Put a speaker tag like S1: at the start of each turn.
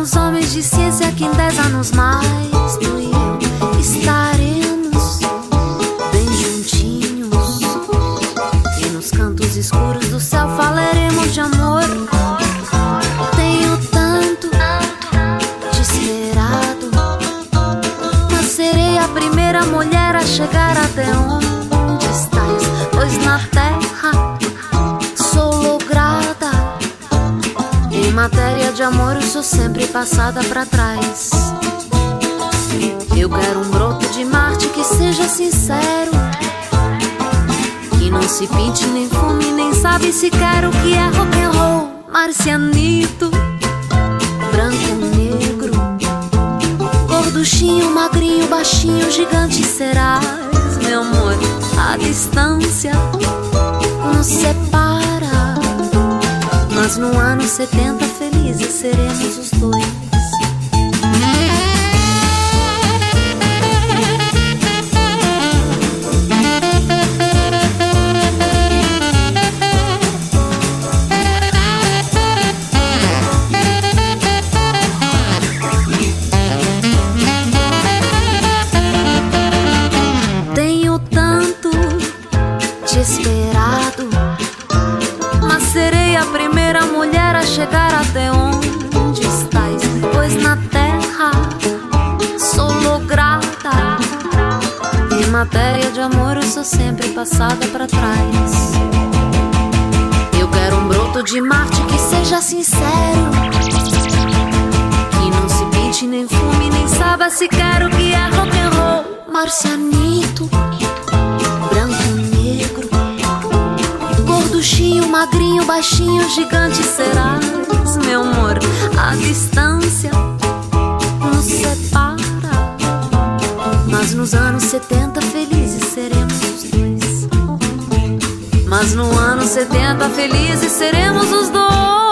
S1: Somos homens de ciência que em 10 anos mais tu e eu estaremos bem juntinhos, e nos cantos escuros do céu falaremos de amor. Tenho tanto te esperado, mas serei a primeira mulher a chegar até onde estás, pois na terra sou lograda. Em matéria de amor eu sou sempre passada pra trás. Eu quero um broto de Marte que seja sincero, que não se pinte, nem fume, nem sabe sequer o que é rock and roll. Marcianito, branco, negro, gorduchinho, magrinho, baixinho, gigante serás, meu amor. A distância nos separa, mas no ano 70 felizes seremos os dois. Tenho tanto te esperado, mas serei a primeira mulher a chegar até onde estás, pois na terra sou lograda. Em matéria de amor eu sou sempre passada pra trás. Eu quero um broto de Marte que seja sincero, que não se pinte, nem fume, nem saiba sequer o que é rock and roll. Marcianito, branco, negro, gorduchinho, magrinho, baixinho, gigante serás, meu amor. A distância nos separa, mas nos anos 70 felizes seremos os dois. Mas no ano 70 felizes seremos os dois.